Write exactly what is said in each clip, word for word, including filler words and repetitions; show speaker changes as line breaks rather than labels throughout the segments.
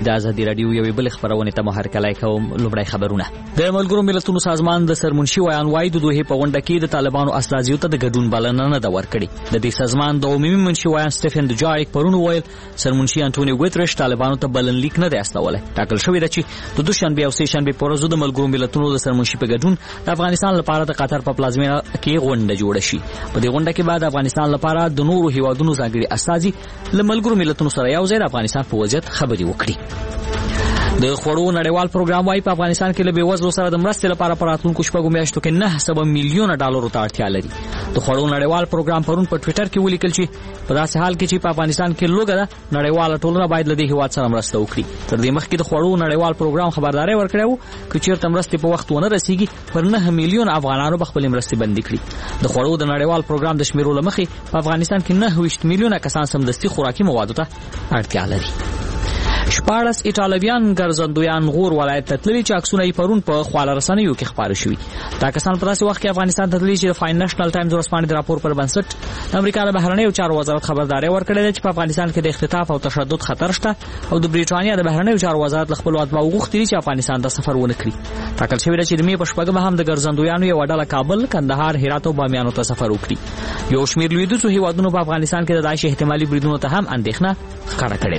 د ازادي رادیو یوې بل خبرونه ته محرکلای کوم. لومړی خبرونه. د ملګرو ملتونو سازمان د سرمنشي ویان وای د دوه په غونډه کې د طالبانو استازیو ته د ګډون بلنه نه دا ورکړي. د دې سازمان د عمومي منشي ویان سټيفن دوجاریک پرون ویل سرمنشي انټونیو ګوتریش طالبانو ته بلنلیک نه دی استولای. ټاکل شوی دی چې د دوشنبه او سه شنبه په ورځو د ملګرو ملتونو د سرمنشي په ګډون د افغانستان لپاره د قطر په پلازمینه کې غونډه جوړه شي. په دې غونډه کې بعد افغانستان لپاره د نورو هیوادونو ځانګړي استازي له ملګرو ملتونو سره یو ځای د افغانستان په وضعیت خبري وکړي. د خوړو نړیوال پروګرام وايي په افغانستان کې له بیوزلو سره د مرستې لپاره په راتلونکو شپږو میاشتو کې نه سبا میلیونه ډالرو ته اړتیا لري. د خوړو نړیوال پروګرام پرون په ټوئیټر کې ولیکل چې په داسې حال کې چې په افغانستان کې لوګه ده نړیواله ټولنه باید له دې هیواد سره مرسته وکړي. تر دې مخکې د خوړو نړیوال پروګرام خبرداري ورکړې وه چې چیرته مرستې په وخت ونه رسیږي پر نه میلیونه افغانانو به خپلې مرستې بندي کړي. د خوړو د نړیوال پروګرام د شمیرو له مخې په افغانستان کې نه ویشت میلیونه کسان سمدستي خوراکي موادو ته اړتیا لري. شپاړس ایټالویان ګرځندویان غور ولایت ته تللي چې عکسونه یې پرون په خواله رسنیو کې خپاره شوي. دا کسان په داسې وخت کې افغانستان ته تللي چې د فاینانشل ټایمز ورځپاڼې د راپور پر بنسټ د امریکا د بهرنیو چارو وزارت خبرداری ورکړې ده چې په افغانستان کې د اختطاف او تشدد خطر شته او د بریټانیا د بهرنیو چارو وزارت له خپلو اتباعو غوښتي دي چې افغانستان ته سفر ونه کړي. ټاکل شوی ده چې د مې په شپږمه هم د ګرځندویانو یوه ډله کابل، کندهار، هرات او بامیانو ته سفر وکړي. یو شمېر لویدیځو هیوادونو په افغانستان کې د داعش احتمالي بریدونو ته هم اندېښنه ښکاره کړې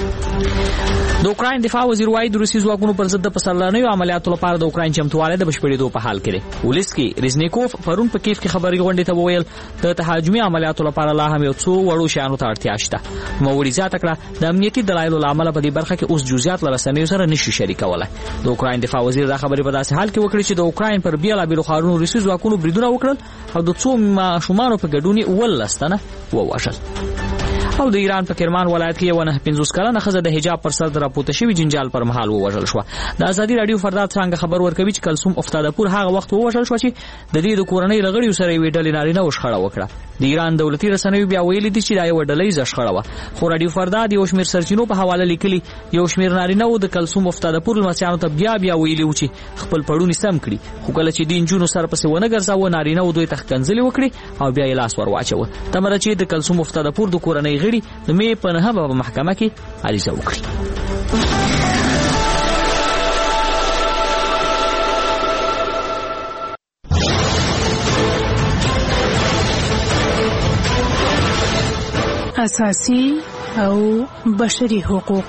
ده. د اوکراین دفاع وزیر وايي د روسي ځواکونو پر ضد د سرلارنیو عملیاتو لپاره د اوکراین چمتووالی د بشپړېدو په حال کې دی. ولسکي ریزنیکوف پرون په کیف کې خبري غونډې ته وویل د تهاجمي عملیاتو لپاره لا هم یو څو وړو شیانو ته اړتیا شته. نوموړي زیاته کړه د امنیتي دلایلو له امله په دې برخه کې اوس جزئیات له رسنیو سره نشي شریکولی. د اوکراین دفاع وزیر دا خبرې په داسې حال کې وکړې چې د اوکراین پر بېلابېلو ښارونو روسي ځواکونو بریدونه وکړل او د څو ماشومانو په ګډون یې اوولس تنه ووژل. او د ایران په کرمان ولایت کې یو نه پنځوس کلنه ښځه د حجاب پر سر د راپورته شوي جنجال پر مهال ووژل شوه. د ازادي راډیو فرداد څنګه خبر ورکوي چې کلثوم افتادپور هغه وخت ووژل شوه چې د دې د کورنۍ له غړیو سره یوې ډلې نارینه شخړه وکړه. د ایران دولتي رسنیو بیا ویلي دي چې دا یوه ډلهییزه شخړه وه، خو راډیو فرداد یو شمېر سرچینو په حواله لیکلي یو شمېر نارینهو د کلثوم افتادپور لمسیانو ته بیا بیا ویلي و چې خپل پړوني سم کړي، خو کله چې د نجونو سر پسې ونه ګرځاوه نارینهو دوی ته ښکنځلې وکړې او بیا یې لاس ور واچوه. تمه ده چې د کلثوم افتادپور د کورنۍ غړي د مې په نهمه په محکمه کې عریضه وکړي.
اساسي او بشري حقوق.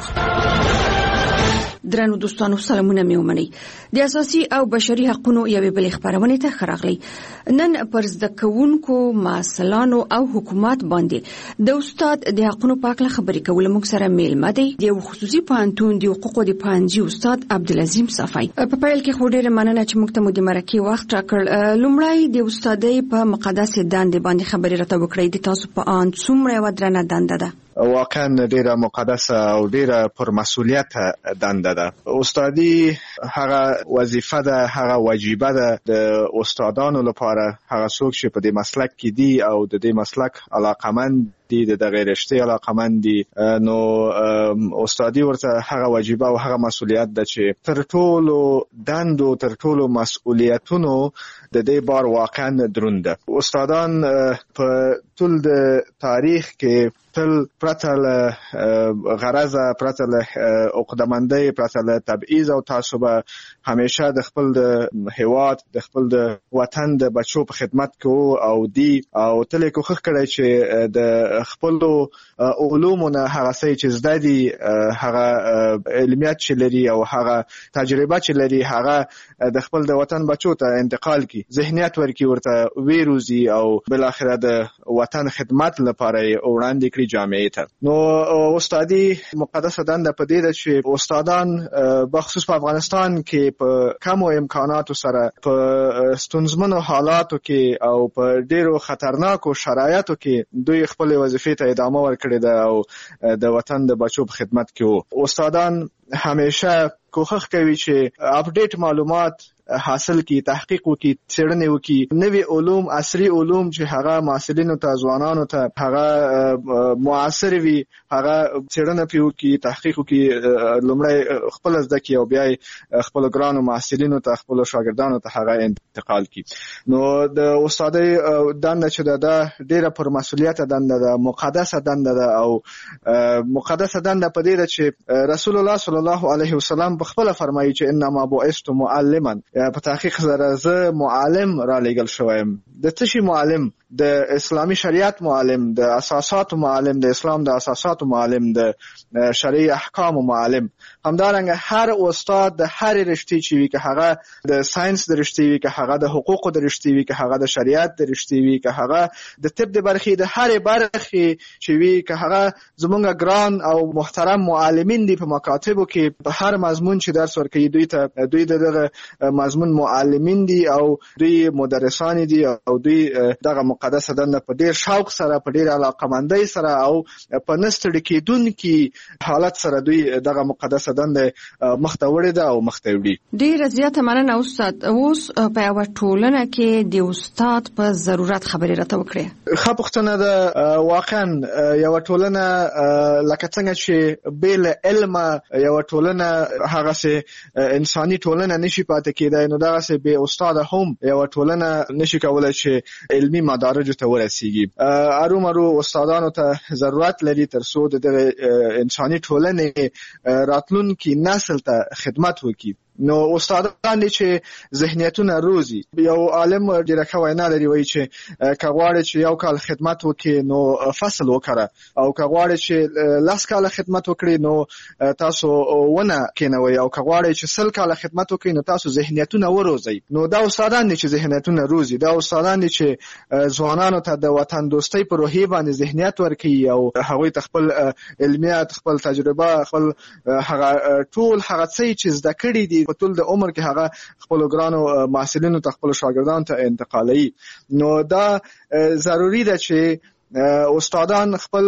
درنو دوستانو سلامونه مې ومنئ. د اساسي او بشري حقوقو یوې بلې خبرونه ته ښه راغلی. نن پر زده کوونکو، مسلانو او حکومت باندې د استاد د حقوقو په اړه خبرې کول موږ سره میلمه دی د یو خصوصي پوهنتون د حقوقو د پوهنځي استاد عبدالعظیم صفای. په پیل کې خو ډېره مننه چې موږ ته مو د مرکې وخت راکړ. لومړی د استادۍ په مقدسې دندې باندې خبرې راته وکړئ. د تاسو په اند څومره یوه درنه دنده ده؟
واقعا ډیره مقدسه او ډیره پرمسؤلیت دنده ده. استادي هغه وظیفه ده، هغه واجبه ده د استادانو لپاره. هغه څوک چې په دې مسلک کې دي او د دې مسلک علاقمند دي، د دغه رشتې علاقمند دي، نو استادي ورته هغه واجبه او هغه مسؤلیت ده چې تر ټولو دندو تر ټولو مسؤلیتونو د دې بار واقعا دروند ده. استادان په ټول د تاریخ کې تل پرته له غرضه، پرته له عقده‌مندۍ، پرته له تبعیض او تعصب همیشه د خپل د هیواد، د خپل د وطن د بچو په خدمت کې او دی او تل کوښښ کړی چې د خپلو علومو نه هغه څه چې زده دي، هغه علمیات چې لري او هغه تجربه چې لري، هغه د خپل د وطن بچو ته انتقال کړي، ذهنیت ورکړي، ورته ویروزي او بالاخره د وطن خدمت لپاره وړاندې کړي جامعې ته. نو استادي مقدسه دنده په دې ده چې استادان بخصوص په افغانستان کې په کمو امکاناتو سره په ستونزمنو حالاتو کې او په ډیرو خطرناکو شرایطو کې دوی خپل وظیفې ته ادامه ورکړې ده او د وطن د بچو په خدمت کې وو. استادان همیشه کوښښ کوي چې اپډیټ معلومات حاصل کی، تحقیق وکي، څېړنې وکي، نوي علوم، عصري علوم چې هغه محصلینو ته، ځوانانو ته هغه معاصر وي، هغه څېړنه پې وکي، تحقیق وکي، لومړی خپله زده کړي او بیا یې خپلو ګرانو محصلینو ته، خپلو شاګردانو ته هغه انتقال کړي. نو د استادۍ دنده چې ده دا ډېره پرمسؤلیته دنده ده، مقدسه دنده ده، او مقدسه دنده په دې ده چې رسول الله صلی الله علیه وسلم په خپله فرمایي چې انما بعثت معلما، په تحقیق سره زه معلم را لېږل شوی یم. د څه شي معلم؟ د اسلامي شریعت معلم، د اساساتو معلم، د اسلام د اساساتو معلم، د شرعي احکامو معلم. همدارنګه هر استاد د هر رشتې چې وي، که هغه د ساينس د رشتې وي، که هغه د حقوقو د رشتې وي، که هغه د شریعت د رشتې وي، که هغه د طب د برخې د هرې برخې چې وي، که هغه زمونږ ګران او محترم معلمین دي په مکاتبو کې، په هر مضمون چې درس ورکوي دوی ته، دوی د دغه مضمون معلمین دي او دوی مدرسان دي او دوی دغه مقدسه دنده په ډېر شوق سره، په ډېر علاقمندۍ سره او په نه ستړي کېدونکي حالت سره دوی دغه مقدسه دنده مخ ته وړې ده او مخ ته وړي.
ډېره زیاته مننه استاد. اوس په یوه ټولنه کې د استاد په ضرورت خبرې راته وکړې.
ښه پوښتنه ده. واقعا یوه ټولنه لکه څنګه چې بې له علمه یوه ټولنه هغسې انساني ټولنه نشي پاتې کېدی، نو دغسې بې استاده هم یوه ټولنه نشي کولی چې علمي مدارجو ته ورسیږي. ارومرو استادانو ته ضرورت لري تر څو د دغه انساني ټولنې راتلونکي نسل ته خدمت وکړي. نو استادان دي چې ذهنیتونه روزي. یو عالم ډېره ښه وینا لري، وایي چې که غواړې چې یو کال خدمت وکړي نو فصل وکره، او که غواړې چې لس کاله خدمت وکړي نو تاسو ونه کېنوئ، او که غواړئ چې سل کاله خدمت وکړي نو تاسو ذهنیتونه وروزئ. نو دا استادان دي چې ذهنیتونه روزي، دا استادان دي چې ځوانانو ته د وطن دوستۍ په روحیې باندې ذهنیت ورکوي او هغوی ته خپل علمیات، خپل تجربه، خپل هغه ټول هغه څه چې زده کړي دي په ټول د عمر کې هغه خپلو ګرانو محصلینو ته، خپلو شاګردانو ته انتقالوي. نو دا ضروري ده چې استادان خپل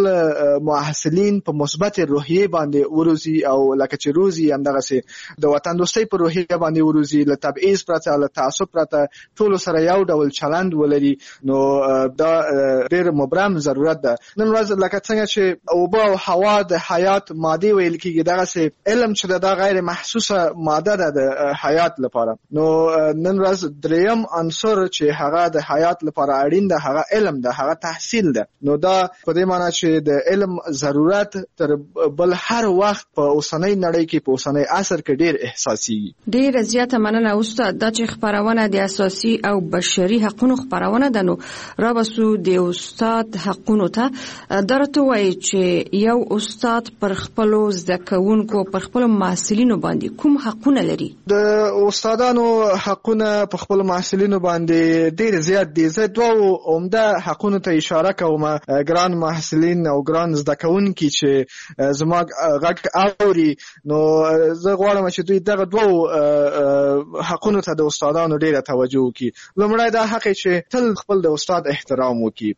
محصلین په مثبت روحیه باندې وروزي، او لکه چې روزي همدغسې د وطن دوستۍ په روحیه باندې وروزي، له تبعیض پرته، له تعصب پرته ټولو سره یو ډول چلند ولري. نو دا ډېر مبرم ضرورت ده. نن ورځ لکه څنګه چې اوبه او هوا د حیات مادې ویل کېږي، دغسې علم چې دا غیر محسوسه ماده ده د حیات لپاره. نو نن ورځ دریم عنصر چې هغه د حیات لپاره اړین ده هغه علم ده، هغه تحصیل ده. نو دا په دې معنی چې د علم ضرورت تر بل هر وخت په اوسنۍ نړۍ کې، په اوسنۍ عصر کې ډېر احساسي.
ډېره زیاته مننه استاد. دا چې خپرونه د اساسي او بشري حقونو خپرونه ده، نو رابسو د استاد حقونو ته. دا راته وایي چې یو استاد پر خپلو زده کوونکو، پر خپلو محصلینو باندې کوم حقونه لري؟
د استادانو حقونه په خپلو محصلینو باندې ډېر زیات دي. زه دوه عمده حقونو ته اشاره کوم. ګران محصلین او ګران زده کوونکي چې زما غږ اوري، نو زه غواړم چې دوی دغه دوه حقونو ته د استادانو ډېره توجه وکړي. لومړی دا حق چې تل خپل د استاد احترام وکړي،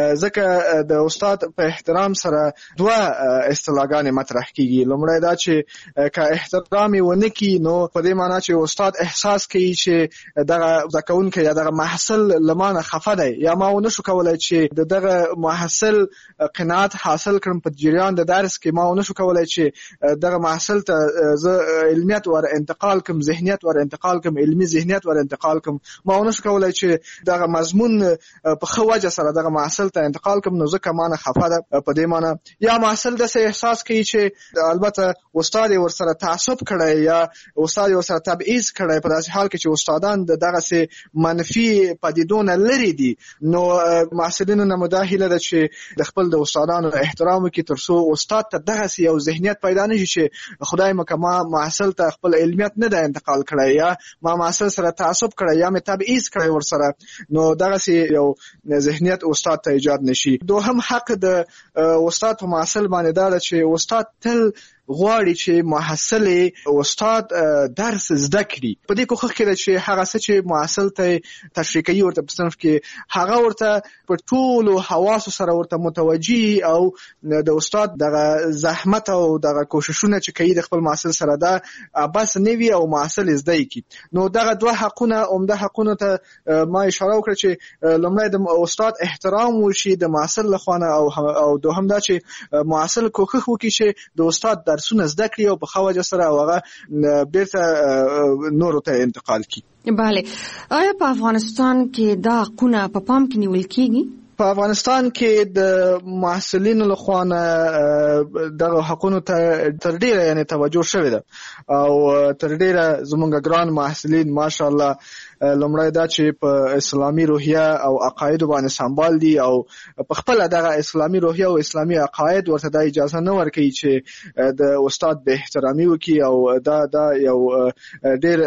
ځکه د استاد په احترام سره دوه اصطلاحګانې مطرح کېږي. لومړی دا چې که احترام یې ونه کړي نو په دې معنا چې استاد احساس کوي چې دغه زده کوونکی یا دغه محصل له ما نه خفه دی، یا ما ونه شو کولی چې د دغه محصل قناعت حاصل کړم په جریان د درس کې، ما ونه شو کولی چې دغه محصل ته زه علمیت ور انتقال کم، ذهنیت ور انتقال کم، علمي ذهنیت ور انتقال کم، ما ونه شو کولی چې دغه مضمون په ښه وجه سره دغه محصل ته انتقال کم، نو ځکه ما نه خفه ده. په دې معنی یا محصل داسې احساس کوي چې البته استاد یې ورسره تعصب کړی یا استاد یې ورسره تبعیض کړی، په داسې حال کې چې استادان د دغسې منفي پدیدو نه لرې دي. نو محصلینو نه مو دا هیله ده چې د خپل د استادانو احترام وکړي، تر څو استاد ته دغسې یو ذهنیت پیدا نه شي چې خدای مکه ما محصل ته خپل علمیت نه ده انتقال کړی، یا ما محصل سره تعصب کړی، یا مې تبعیض کړی ورسره. نو دغسې یو ذهنیت استاد ته ایجاد نشي. دوهم حق د استاد په محصل باندې دا ده چې استاد تل غواړي چې محصل استاد درس زده کړي. په دې کوښښ کې چې هغه څه چې محصل ته تشریح کوي ورته په صنف کې هغه ورته په ټولو حواسو سره ورته متوجي او د استاد دغه زحمت او دغه کوششونه چې کوي د خپل محصل سره دا بس نوي او محصل زده کی. نو دغه دوه حقونه عمده حقونه ته ما اشاره وکړه چې لومړی د استاد احترام وشي د محصل لخوا او او دوهم دا چې محصل کوښښ وکړي چې د استاد درسونه زده کړي او په ښه وجه سره هغه بیرته نورو ته انتقال کړي.
بله، آیا په افغانستان کې دا حقونه په پام کې نیول کیږي؟
په افغانستان کې د محصلینو لخوا دغه حقونو ته تر ډیره یعنی توجه شوې ده او تر ډیره زموږ ګران محصلین ماشاءالله لومړی دا چې په اسلامي روحیه او عقاید باندې سمبال دي او په خپل دغه اسلامي روحیه او اسلامي عقاید ورته د اجازه نه ورکوي چې د استاد به احترامي وکړي او دا دا یو ډیر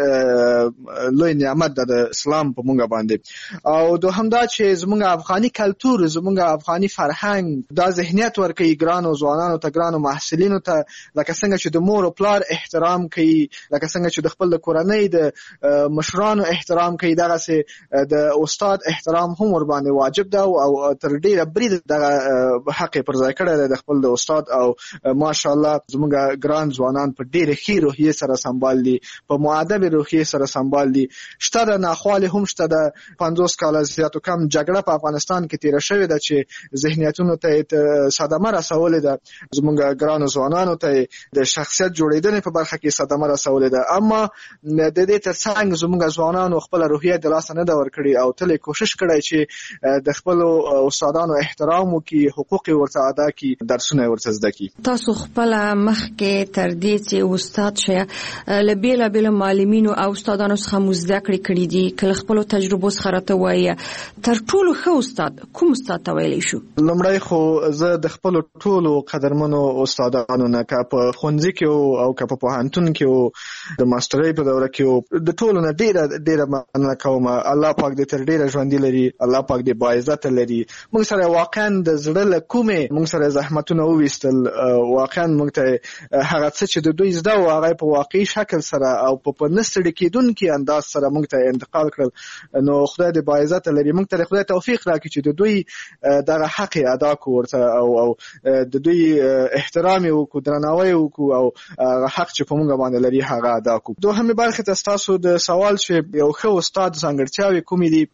لوی نعمت ده د اسلام په مونږ باندې. او دوهم دا چې زموږ افغاني کلتور زموږ افغاني فرهنګ دا ذهنیت ورکوي ګرانو ځوانانو ته ګرانو محصلینو ته لکه څنګه چې د مور او پلار احترام کوي لکه څنګه چې د خپل د کورنۍ د مشرانو احترام کوي دغه سه د استاد احترام هم ور باندې واجب ده او تر ډیره برید دغه حق پر ځای کړی د خپل د استاد او ماشاءالله زموږ ګران ځوانان په ډیره ښه روحیه سره سمبال دي په مؤدب روحیه سره سمبال دي. شته د ناخواله هم شته د پنځوس کال زیاتو کم جګړه په افغانستان کې تیر شوې ده چې ذهنیتونو ته صدمه رسولې ده زموږ ګران ځوانانو ته د شخصیت جوړیدنې په برخه کې صدمه رسولې ده. اما د دې ترڅنګ زموږ ځوانانو خپل روحیه د لاس نه دا ورکړي او تل کوشش کړي چې د خپل استادانو احترام وکړي حقوق ورته ادا کړي درسونه ورته زده کړي.
تاسو خپل مخ کې تر دې چې استاد شه لبیلا بل معلمینو او استادانو څخه مزده کړی کړي دي کله خپل تجربه څخه راته وایي تر ټولو ښه استاد کوم استاد ته ویلی شو؟
لومړی خو زه د خپل ټولو قدرمنو استادانو نه که په ښوونځي کې او که په پوهنتون کې او د ماسترۍ په دوره کې د ټولو نه ډیره ډیره مننه کوم. الله پاک دې تر ډیره ژوندي لري الله پاک دې باعزت لري. موږ سره واقعا د زړه له کومې موږ سره زحمتونه وویستل واقعا موږ ته هغه څه چې د دوی زده و هغه په واقعي شکل سره او په نستړي کېدونکي انداز سره موږ ته انتقال کړل. نو خدای دې باعزت لري. موږ ته خدای توفیق راکړي چې د دوی دغه حق ادا کړو ورته او او د دوی احترام وکړو درناوی وکړو او حق چې په موږ باندې لري هغه ادا کړو. دوهمه برخه تاسو د سوال چې یو ښه استاد ځانګړتیاوې کومې دي؟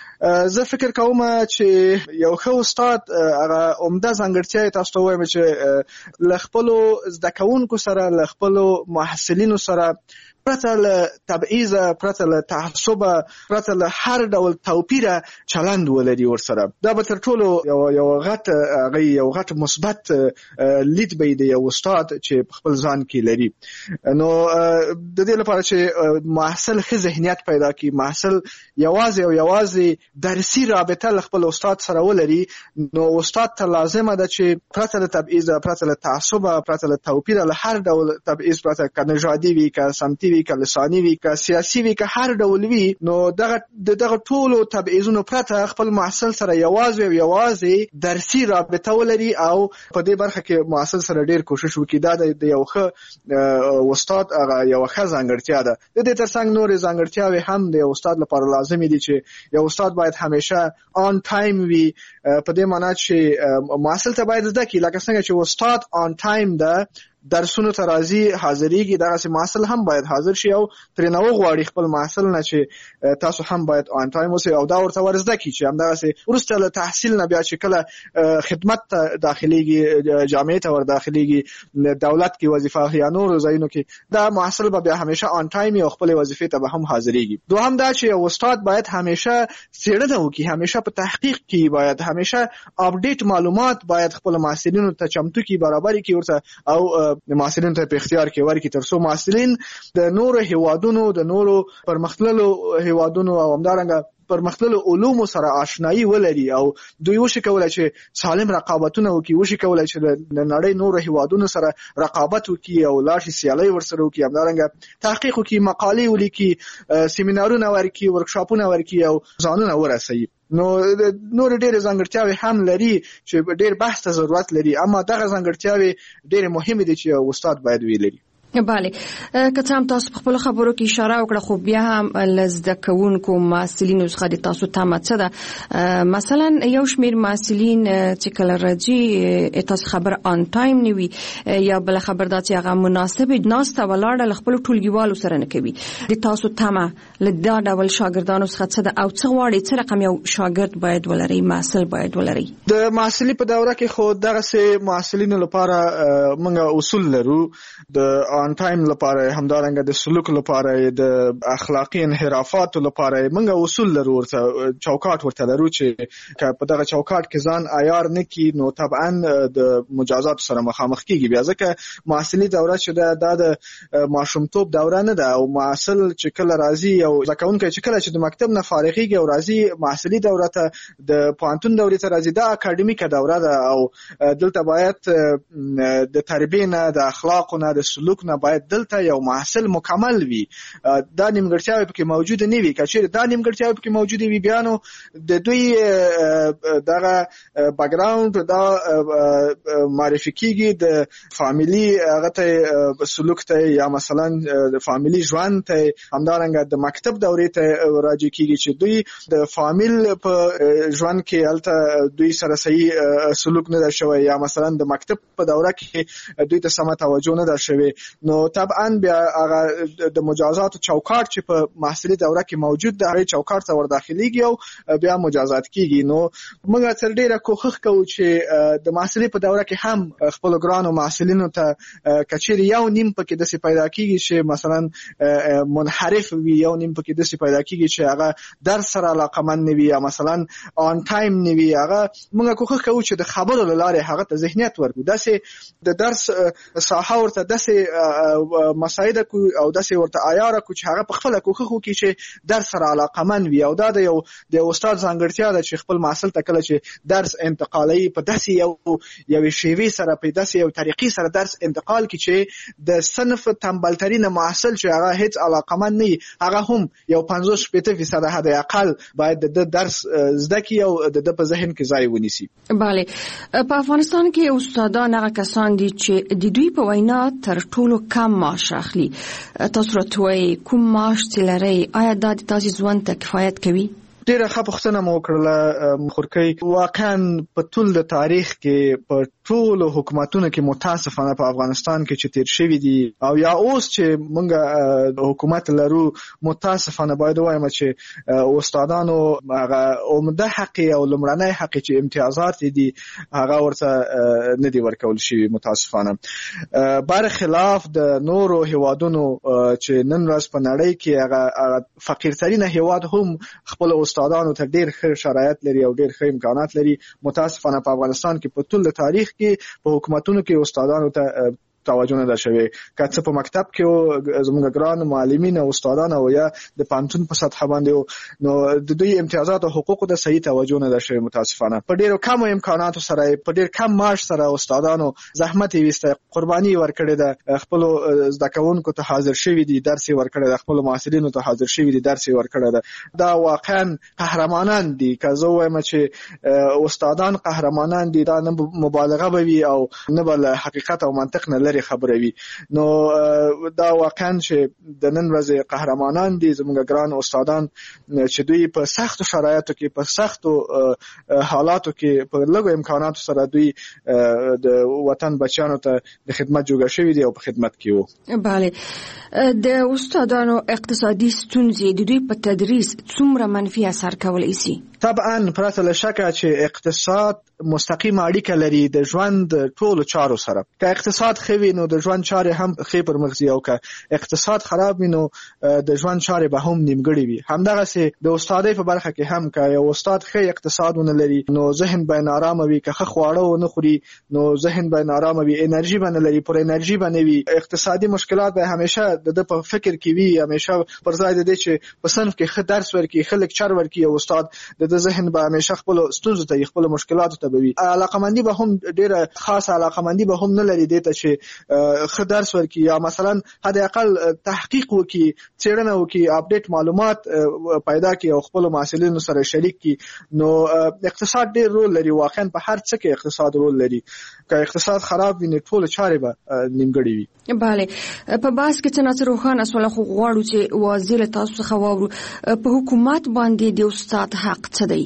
زه فکر کوم چې یو ښه استاد هغه عمده ځانګړتیا تاسو ته وایم چې ل خپل زده کوونکو سره ل خپل محصلینو سره پرته له تبعیض پرته له تعصب پرته له هر ډول توپیر چلند ولري ورسره. دا به تر ټولو یو یو غټ هغه یو غټ مثبت لید به دی یو استاد چې خپل ځان کې لري. نو د دې لپاره چې محصل ښه ذهنیت پیدا کړي محصل یوازې او یوازې درسي رابطه له خپل استاد سره ولري نو استاد ته لازمه ده چې پرته له تبعیض پرته له تعصب پرته له توپیر له هر ډول تبعیض پرته که نژادي وي که سمتي وي که لساني وي که سیاسي وي که هر ډول وي نو دغه دغه ټولو تبعیضونو پرته خپل محصل سره یوازې او یوازې درسي رابطه ولري او په دې برخه کې محصل سره ډیر کوشش وکړي. دا د یو ښه استاد هغه یو ښه ځانګړتیا ده. د دې ترڅنګ نورې ځانګړتیاوې هم د استاد لپاره لازمي دي چې یو استاد باید همیشه آن ټایم وي. په دې معنی چې محصل ته باید زده کړي لکه څنګه چې استاد آن ټایم ده درسونو ته راځي حاضرېږي دغسې محصل هم باید حاضر شي او ترې نه وغواړي خپل محصل نه چې تاسو هم باید آن ټایم اوسئ او دا ورته ور زده کړي چې همدغسې وروسته له تحصیل نه بیا چې کله خدمت ته داخلېږي جامعې ته ور داخلېږي دولت کې وظیفه یا نورو ځایونو کې دا محصل به بیا همیشه آن ټایم او خپلې وظیفې ته به هم حاضرېږي. دوهم دا چې یو استاد باید همیشه څېړنه وکړي همیشه په تحقیق کې باید همیشه اپډیټ معلومات باید خپل محصلینو ته چمتو کړي برابرې کړي ورته او محصلین ته په اختیار کې ورکړي ترڅو محصلین د نورو هیوادونو د نورو پرمختللو هیوادونو او همدارنګه پرمختللو علومو سره آشنایی ولري او دوی وشي کولای چې سالم رقابتونه وکړي، وشي کولای چې د نړۍ نورو هیوادونو سره رقابت وکړي او لاړ شي سیالۍ ورسره وکړي، همدارنګه تحقیق وکړي، مقالې ولیکي، سیمینارونه ورکړي، ورکشاپونه ورکړي او ځانونه ورسوي. نو نور ډېر ځانګړتیاوې هم لري چې ډېر بحث ته ضرورت لري، اما دغه ځانګړتیاوې ډېر مهمه دي چې استاد باید ویلري.
بله، که څه هم تاسو په خپل خبرو کې اشاره وکړه، خو بیا هم لزده کوونکو محصلینو څخه د تاسو تمه څه ده؟ مثلا یو شمیر محصلین چې کله راځي تاسو خبر آن ټایم نیوي یا بل خبر دا چې هغه مناسب ناسته ولاړه ل خپل ټولګیوالو سره نه کوي، د تاسو تمه ل دا ډول شاګردانو څخه څه ده او څه غواړي، څه رقم یو شاګرد باید ولري، محصل باید ولري؟ د
محصلي په دوره کې خو دغه سه محصلینو لپاره موږ اصول لرو، د آن ټایم لپاره، همدارنګه د سلوک لپاره، د اخلاقی انحرافاتو لپاره موږ اصول لرو، ورته چوکاټ ورته لرو چې په دغه چوکاټ کې ځان عیار نه کی نو طبعا د مجازات سره مخامخ کیږي. بیا ځکه محصلي دوره چې دا د ماشومتوب دوره نه ده، او محصل چې کله راځي او ځکهونکي چې کله چې د مکتب نه فارغيږي او راځي محصلي دوره ته، د پوهنتون دورې ته راځي، دا اکاډمیکه دوره ده او دلته باید د تربیې نه، د اخلاقو نه، د سلوک نه باید دلته یو محصل مکمل وي. دا نیمګړتیاوې پکې موجود نه وي. که چیرې دا نیمګړتیاوې پکې موجود وي، بیا نو د دوی دغه بیکګراوند دا معرفي کیږي د فامیلی هغه ته، سلوک ته، یا مثلا د فامیلی ژوند ته، همدارنګه د مکتب دورې ته راځي کیږي چې دوی د فامیل په ژوند کې الته دوی سره صحیح سلوک نه در شوی، یا مثلا د مکتب په دوره کې دوی ته سمه توجه نه در شوی. نو طبعا بیا هغه د مجازات چوکاټ چې په محصلي دوره کې موجود ده، هغه چوکاټ ته ور داخليږي او بیا مجازات کیږي. نو موږ تر ډیره کوښښ کوو چې د محصلي په دوره کې هم خپل ګرانو محصلینو ته کچېر یو نیم پکې د څه پیدا کیږي چې مثلا منحرف وي، یو نیم پکې د څه پیدا کیږي چې هغه درس سره علاقمند نه وي، یا مثلا آن ټایم نه وي. هغه موږ کوښښ کوو چې د خبرو لاره هغه ته ذهنیت ورکړو، داسې د درس ساحه ورته داسې مساعده کو او داسې ورته عیاره کو چې هغه په خپل کوښښ وکړي چې درس سره علاقمند وي. او دا د یو د استاد ځانګړتیا ده چې خپل محصل ته کله چې درس انتقالي په داسې یو یو شیوه سره، په داسې یو طریقې سره درس انتقال کړي چې د صنف تنبلترین محصل چې هغه هیڅ علاقمند نه، هغه هم یو پنځوس شپږ فیصد حد اقل باید د درس زده کړي او د په ذهن کې ځای ونیسي.
بله، په افغانستان کې استادان هغه کسان دي چې د دوی په وینا تر ټولو کم معاش اخلي. تاسو راته کوم معاش چې لرئ، آیا دا د تاسو ژوند ته کفایت کوي؟
ډیره ښه پوښتنه مو وکړله خورکۍ. واقعا په ټول د تاریخ کې په ټولو حکومتونو کې متاسفانه په افغانستان کې چې تیر شوي دي او یا اوس چې موږ حکومت لرو، متاسفانه باید وایم چې استادانو هغه عمده حق او لومړنی حق چې امتیازات دي هغه ورته نه دي ورکول شوي متاسفانه، برخلاف د نورو هیوادونو چې نن ورځ په نړۍ کې هغه فقیرترین هیواد هم خپل استادانو ته ډیر ښه شرایط لري او ډیر ښه امکانات لري. متاسفانه په افغانستان کې په ټول تاریخ کې په حکومتونو کې استادانو ته توجه نه ده شوی. که څه په مکتب کې زموږ ګران معلمین او استادان او یا د پانتون په سطح باندې، نو د دوی امتیازات او حقوقو ته صحیح توجه نه ده شوی. متاسفانه په ډیرو کم امکاناتو سره، په ډیر کم معاش سره استادانو زحمت ویسته، قرباني ورکړې ده، خپل زده کوونکو ته حاضر شوي دي، درس ورکړي ده، خپل محصلینو ته حاضر شوي دي، درس ورکړي ده. دا واقعا قهرمانان دي. که زه وایم چې استادان قهرمانان دي، دا نه مبالغه به وي او نه بل حقیقت او منطق نه لري خبره وي. نو دا واقعا چې د نن ورځې قهرمانان دي زموږ ګران استادان چې دوی په سختو شرایطو کې، په سختو حالاتو کې، په لږو امکاناتو سره دوی د وطن بچیانو ته د خدمت جوګه شوي دي او په خدمت کې وو.
بله، د استادانو اقتصادي ستونزې د دوی په تدریس څومره منفي اثر کولی شي؟
طبعا پرته له شکه چې اقتصاد مستقیم اړیکه لري د ژوند ټولو چارو سره. که اقتصاد ښه وي نو د ژوند چارې هم ښې پر مخ ځي، او که اقتصاد خراب وي نو د ژوند چارې به هم نیمګړې وي. همدغسې د استادۍ په برخه کې هم که یو استاد ښه اقتصاد ونه لري نو ذهن به نارامه وي، که ښه خواړه ونه خوري نو ذهن به نارامه وي، انرژي به نه لري، پر انرژي به نه وي. اقتصادي مشکلات به همیشه د ده په فکر کې وي، همیشه پر ځای د دې چې په صنف کې ښه درس ورکړي، ښه لیکچر ورکړي، او استاد د ده ذهن به همیشه خپلو ستونزو ته خپلو مشکلاتو ته به وي. علاقمندي به هم ډېره خاصه علاقمندي به هم نه لري دې ته چې ښه درس ورکړي یا مثلا حد اقل تحقیق وکړي، څېړنه وکړي، اپډیټ معلومات پیدا کړي او خپلو محصلینو سره شریک کړي. نو اقتصاد ډېر رول لري، واقعا په هر څه کې اقتصاد رول لري. که اقتصاد خراب وي نو ټولې چارې به نیمګړې وي.
بله، په بحث کې څه نه څه روښانه شوله، خو غواړو چې واضح له تاسو څخه واورو په حکومت باندې د استاد حق څه دی؟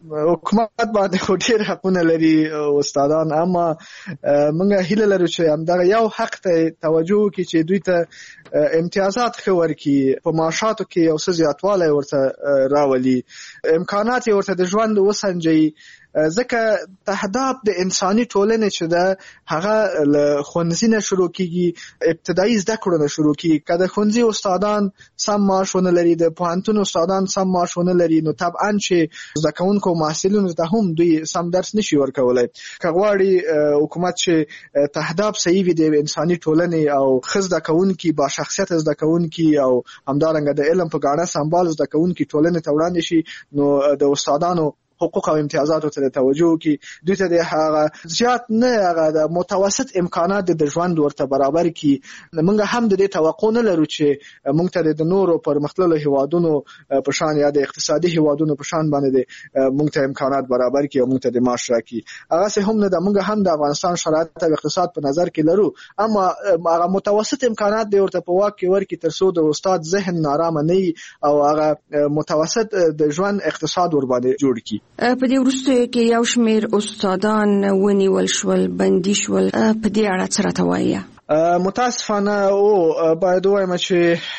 حکومت باندې خو ډېر حقونه لري استادان، اما موږ هیله لرو چې همدغه یو حق ته توجه وکړي چې دوی ته امتیازات ښه ورکړي، په معاشاتو کې یو څه زیاتوالی ورته راولي، امکانات یې ورته د ژوند وسنجوي. ځکه تهداب د انساني ټولنې چې ده هغه له ښوونځي نه شروع کېږي، ابتدایي زده کړو نه شروع کېږي. که د ښوونځي استادان سم معاش ونه لري، د پوهنتون استادان سم معاش ونه لري، نو طبعا چې زده کوونکو محصلینو ته هم دوی سم درس نشي ورکولی. که غواړي حکومت چې تهداب صحیح وي د انساني ټولنې او ښه زده کوونکي، با شخصیت زده کوونکي او همدارنګه د علم په ګاڼه سمبال زده کوونکي ټولنې ته وړاندې شي، نو د استادانو حقوق او امتیازاتو ته توجه وکړي، دوی ته د هغه زیات نه هغه د متوسط امکانات د ژوند ورته برابر کړي. موږ هم د دې توقع نه لرو چې موږ ته د نورو پرمختللو هیوادونو په شان یا د اقتصادي هیوادونو په شان باندې موږ ته امکانات برابر کړي او موږ ته د معاش راکړي. هغسې هم نه ده. موږ هم د افغانستان شرایط او اقتصاد په نظر کې لرو، اما هغه متوسط امکانات د ورته په واک کې ورکړي تر څو د استاد ذهن نارامه نه وي او هغه متوسط د ژوند اقتصاد ور باندې جوړ کړي.
په دې وروستیو کې یو شمېر استادان ونیول شول، بندي شول، په دې اړه څه راته وایي؟
متاسفانه او باید وایم چې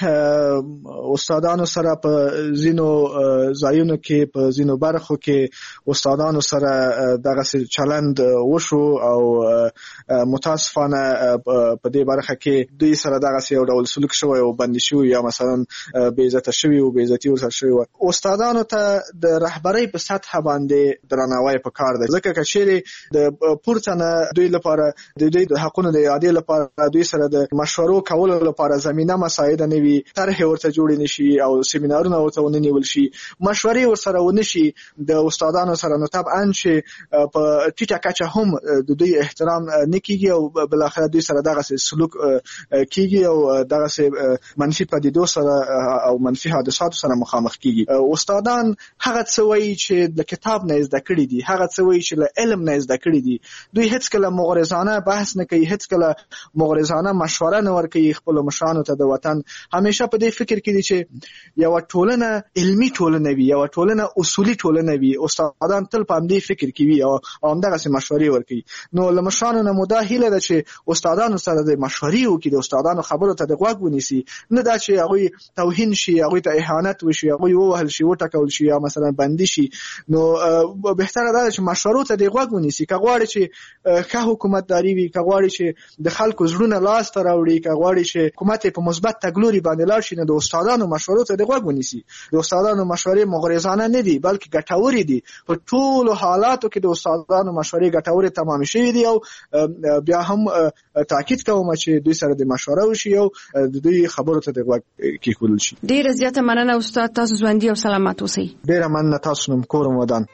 استادانو سره په ځینو ځایونو کې په ځینو برخو کې استادانو سره دغه چلند وشو او متاسفانه په دې برخه کې دوی سره دغه یو ډول سلوک شوی او بندي شوی یا مثلا بې عزته شوی او بې عزتي ورسره شوی. استادانو ته د رهبرۍ په سطح باندې درناوی پکار دی، ځکه که چیرې د پورته نه دوی لپاره د دوی د حقونو د اعادې لپاره دوی سره د مشورو کولو لپاره زمینه مساعده نه وي، طرحې ورته جوړې نشي او سیمینارونه ورته ونه نیول شي، مشورې ورسره ونه شي د استادانو سره، نو طبعا چې په ټیټه کچه هم د دوی احترام نه کیږي او بالاخره دوی سره دغه سلوک کیږي او دغه منفي پدیدو سره او منفي حادثاتو سره مخامخ کیږي. استادان هغه څه وایي چې د کتاب نه زده کړي دي، هغه څه وایي چې له علم نه زده کړي دي. دوی هیڅ کله مغرضانه بحث نه کوي، هیڅ کله مغرضانه مشوره نه ورکوي خپل مشرانو ته د وطن. همیشه په دې فکر کې دي چې یو ټولنه علمي ټولنه وي، یو ټولنه اصولي ټولنه وي. استادان تل په دې فکر کې وي او همدغه مشورې ورکوي. نو له مشرانو نه مو دا هیله ده چې استادانو سره د مشورې وکړي، د استادانو خبرو ته د غوږ ونیسي، نه دا چې هغوی توهین شي، هغوی ته اهانت وشي، هغوی ووهل شي، وټکول شي یا مثلا بندي شي. نو بهتره ده چې مشورو ته د غوږ ونیسي. که غواړي چې ښه حکومتداري وي، که غواړي چې د خلکو زړونه لاس ته راوړي، که غواړي چې حکومت په مثبت تګلوري باندې لاړ شي، نو د استادانو مشورو ته د غوږ ونیسي. د استادانو مشورې مغرضانه نه دي بلکې ګټورې دي. په ټولو حالاتو کې د استادانو مشورې ګټورې تمام شوي دي او بیا هم تاکید کوم چې دوی سره د مشوره وشي او د دوی خبرو ته د غوږ کېښودل شي.
ډېره زیاته مننه استاد، تاسو ژوندي او سلامت اوسئ.
ډېره مننه، تاسو نوم کور و ودان.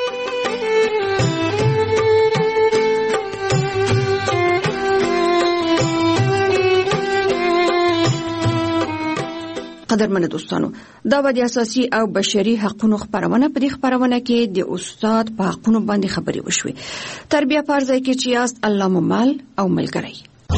قدرمنو دوستانو، دا به د اساسي او بشري حقوقو خبرونه په دې خبرونه کې د استاد په حقوقو باندې خبرې وشوي. تربیه پرځای کې چې یاست الله ممال او ملګری.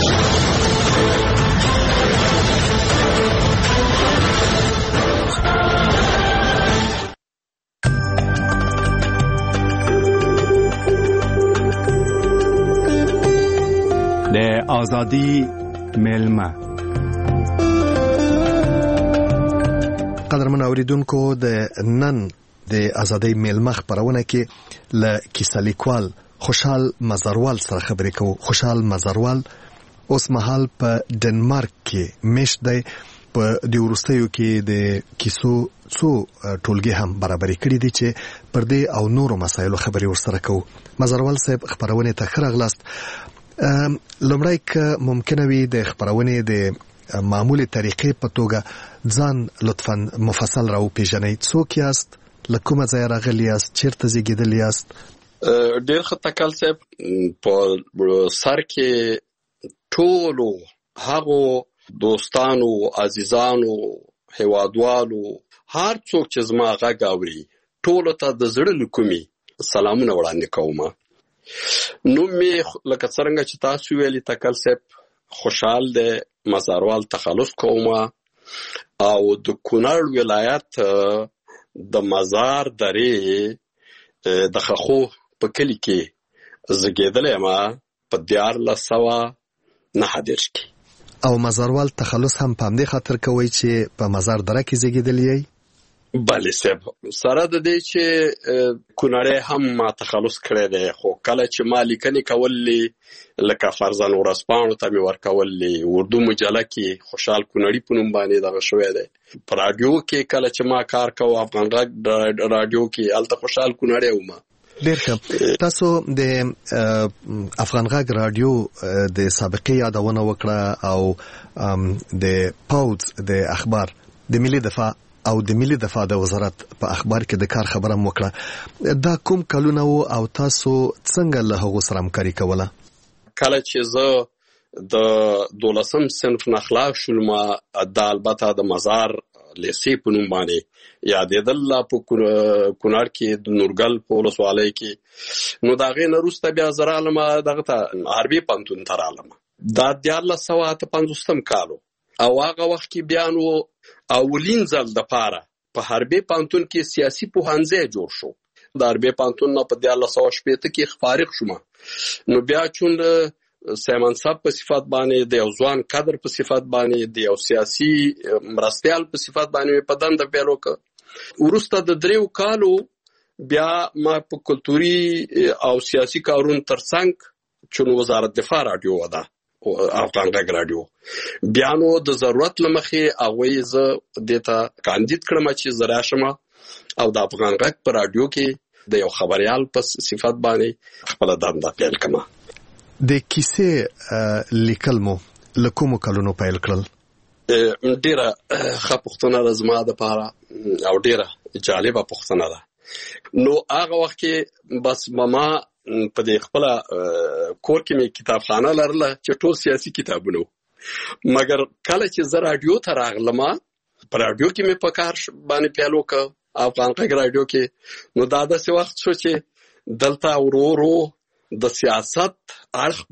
د آزادی ملما. قدرمن اوریدونکو، د نن
د ازادۍ میلمه خبرونه کې ل کیسه لیکوال خوشحال مزروال سره خبرې کوو. خوشحال مزروال اوس مهال په ډنمارک کې مشت دی. په د وروستیو کې د کیسو څو ټولګي هم برابرې کړي دي چې پر دې او نورو مسایلو خبرې ورسره کوو. مزروال صاحب خبرونه ته ښه راغلاست. لومړی که ممکنه وي د خبرونې د معمولي طریقې په توګه ځان لطفا مفصل راو پیژنئ. څوک یاست؟ له کومه ځایه راغلي یاست؟ چیرته زیږېدلي یاست؟
ډېر ښه تکل صاحب. په سر کې ټولو هغو دوستانو، عزیزانو، هیوادوالو، هر څوک چې زما غږ اوري ټولو ته د زړه له کومې سلامونه وړاندې کوم. نوم مې لکه څرنګه چې تاسو ویلي تکل صاحب خوشحال دی مزروال تخلص کوم او د کونړ ولایت د مزار درې د خخو په کلی کې زیږېدلی یم په دیارلس سوه نهه دېرش کې.
او مزروال تخلص هم په همدې خاطر کوئ چې په مزار دره کې زیږېدلی یئ؟
بله صاحب، سره د دې چې کونړی هم ما تخلص کړی دی، خو کله چې ما لیکنې کولې لکه فرضاً ورځپاڼو ته مې ورکولې، اردو مجله کې خوشحال کونړي په نوم باندې دغه شوی دی. په راډیو کې کله چې ما کار کوو افغان غږ راډیو کې هلته خوشحال کونړی وم.
ډېر ښه. تاسو د افغان غږ راډیو د سابقې یادونه وکړه او د پوځ د اخبار د ملي دفاع او د ملي دفاع د وزارت په اخبار کې د کار خبره مو وکړه. دا کوم کلونه وو او تاسو څنګه له هغو سره همکاري کوله؟
کله چې زه د دولسم صنف نه خلاص شولم، دا البته د مزار لیسې په نوم باندې یادېدل په کونړ کې د نورګل په ولسوالۍ کې. نو د هغې نه وروسته بیا زه رالم دغه ته حربي پوهنتون ته رالم. دا دیارلس سوه اته پنځوسم کال و او هغه وخت کې بیا نو اولین ځل دپاره په حربي پوهنتون کې سیاسي پوهنځی جوړ شو. د حربي پوهنتون نه په دیارلس سوه شپېته کې فارغ شوم. نو بیا چون سیمنصب په صفت باندې د یو ځوان کادر په صفت باندې د یو سیاسي مرستیال په صفت باندې په دنده پیل وکړه. وروسته د دریو کالو بیا ما په کلتوري او سیاسي کارونو ترڅنګ چون وزارت دفاع راډیو وده افغان غږ راډیو، بیا نو د ضرورت له مخې هغوی زه دې ته کاندید کړم چې زه راشم او د افغان غږ په راډیو کې د یو خبریال په صفت باندې خپله دنده پیل کړم.
د کیسې لیکل مو له کومو کلونو پیل کړل؟
ډېره ښه پوښتنه ده زما دپاره او ډېره جالبه پوښتنه ده. نو هغه وخت کې بس ما په دې خپله کور کې مې کتابخانه لرله چې ټول سیاسي کتابونه وو. مګر کله چې زه راډیو ته راغلم، په راډیو کې مې په کار باندې پیل وکړ افغان غږ راډیو کې. نو دا داسې وخت شو چې دلته ورو ورو د سیاست اړخ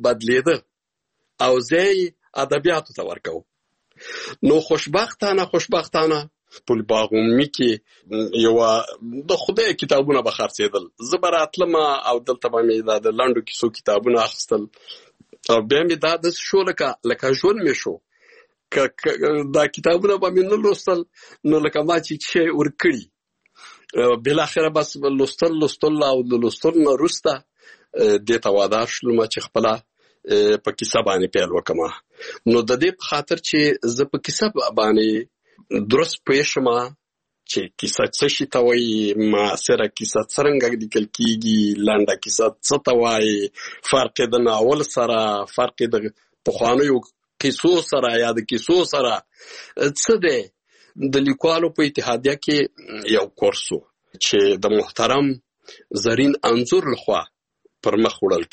بدلېده او زه ادبیاتو ته ورکوم. نو خوشبختانه خوشبختانه پل باغومي کې یو د خدای کتابونه به خرڅېدل. زه به راتلم او دلته به مې دا د لنډو کیسو کتابونه اخیستل او بیا مې دا داسې شو لکه لکه ژوند مې شو. که دا کتابونه به مې نه لوستل نو لکه ما چې شی ورکړي. بالاخره بس لوستل لوستل او د لوستلو نه وروسته دې ته وادار شولم چې خپله په کیسه باندې پیل وکړم. نو د دې په خاطر چې زه په کیسه باندې درست پوه شم چې کیسه څه شي ته وایي، معاصره کیسه څرنګه لیکل کیږي، لنډه کیسه څه ته وایي، فرق د ناول سره، فرق د پخوانیو کیسو سره یا د کیسو سره څه دی. د لیکوالو په اتحادیه کې یو کورس و چې د محترم زرین انځور لخوا پر مخ وړل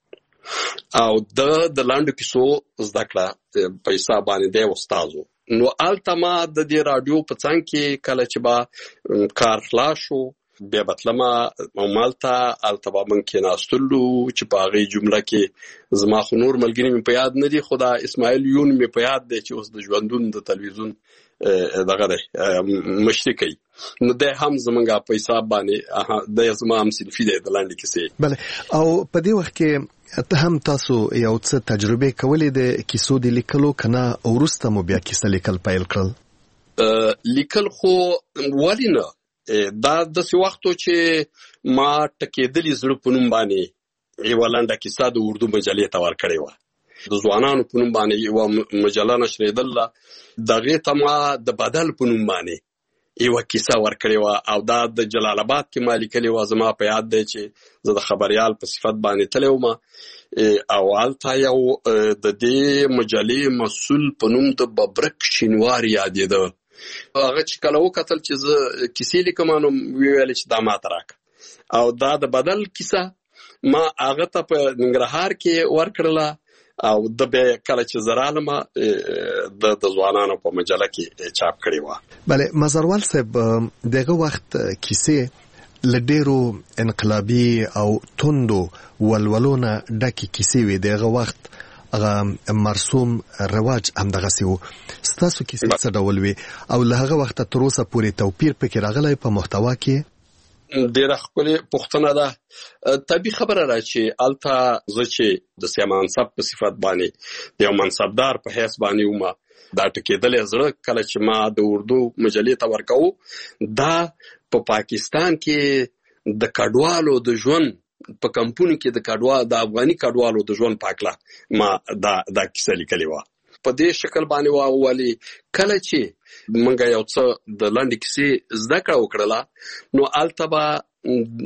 کېده او د د لنډو کیسو زده کړه په حساب باندې دی استاد و. نو هلته ما د دې راډیو په څنګ کې کله چې به کار خلاص شو بیا به تلم همالته، هلته به موږ کېناستلو چې په هغې جمله کې زما خو نور ملګري مې په یاد نه دي، خو دا اسماعیل یون مې په یاد دی چې اوس د ژوندون د تلویزیون دغه دی مشري کوي. نو دی هم زمونږ په حساب باندې دی زما هم صنفي دی د لنډې کیسې.
بله، او په دې وخت کې ته هم تاسو یو څه تجربې کولې د کیسو د لیکلو که نه وروسته مو بیا کیسه لیکل پیل کړل؟
لیکل خو ولې نه، دا د سی وختو چې ما ټکېدلې زړه په نوم باندې یو لنډه کیسه د اردو مجلې ته ورکړې وه. د ځوانانو په نوم باندې یو مجله نشرېدله، دغې ته ما د بدل په نوم باندې یو کیسه ورکړې وه او دا د جلال آباد کې ما لیکلې وه. زما په یاد دی چې زه د خبریال په صفت باندې تللی وم او هلته یو د دې مجلې مسؤل په نوم د ببرک شینوار یادېده. هغه چې کله وکتل چې زه کیسې لیکم نو ویل چې دا ماته راکړه او دا د بدل کیسه ما هغه ته په ننګرهار کې ورکړله او د به کله چې زرالم د د ځوانانو په مجله کې چاپ کړی و.
بله مزروال صاحب دغه وخت کیسې لډیرو انقلابي او توندو ولولونه ډکه کیسې وي. دغه وخت هغه مرسوم رواج هم دغه سی وو. ستاسو کیسې څه ډول وي او له هغه وخت تر اوسه پورې توپیر پکې راغلی په محتوا کې؟
ډیره ښکلې پوښتنه ده. طبیعي خبره ده چې هلته زه چې د سیاسي منصب په صفت باندې د یو منصبدار په حیث باندې وم، دا ټکېدلی زړه کله چې ما د اردو مجلې ته ورکوو، دا په پاکستان کې د کډوالو د ژوند په کمپونو کې د کډوالو د افغاني کډوالو د ژوند په هکله ما دا دا کیسه لیکلې وه. په دې شکل باندې وه ولې کله چې موږ یو څه د لنډې کیسې زده کړه وکړله نو هلته به